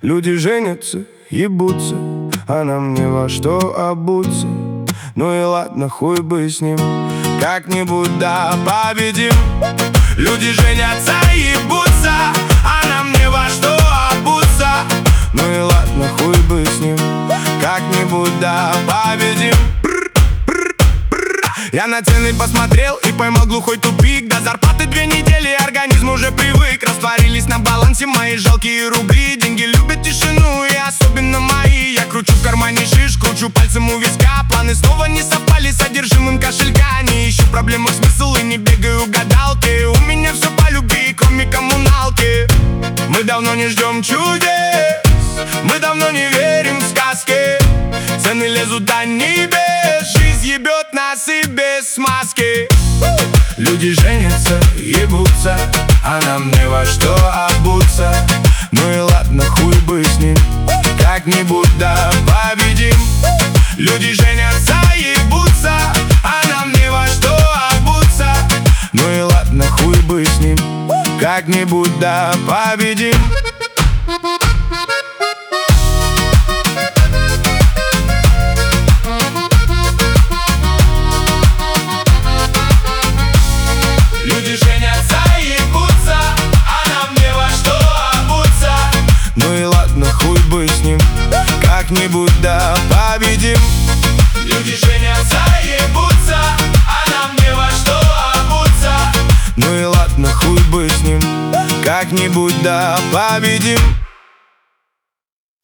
Люди женятся, ебутся, а нам не во что обуться. Ну и ладно, хуй бы с ним, как-нибудь да победим. Люди женятся, ебутся, а нам не во что обуться. Ну и ладно, хуй бы с ним, как-нибудь да победим. Я на цены посмотрел и поймал глухой тупик. До зарплаты 2 недели, организм уже привык. Растворились на балансе мои жалкие рубли. Деньги любят тишину и особенно мои. Я кручу в кармане шиш, кручу пальцем у виска. Планы снова не совпали с содержимым кошелька. Не ищу в проблемах смысл и не бегаю в гадалки. У меня все по любви, кроме коммуналки. Мы давно не ждем чудес, мы давно не верим в сказки. Цены лезут до небес, жизнь ебет нас и без смазки. Люди женятся, ебутся, а нам не во что обуться. Ну и ладно, хуй бы с ним, как-нибудь да победим. Люди женятся, ебутся, а нам не во что обуться. Ну и ладно, хуй бы с ним, как-нибудь да победим. Люди женятся, ебутся, а нам не во что обуться. Ну и ладно, хуй бы с ним, как-нибудь да победим. Люди женятся, ебутся, а нам не во что обуться. Ну и ладно, хуй бы с ним, как-нибудь да победим.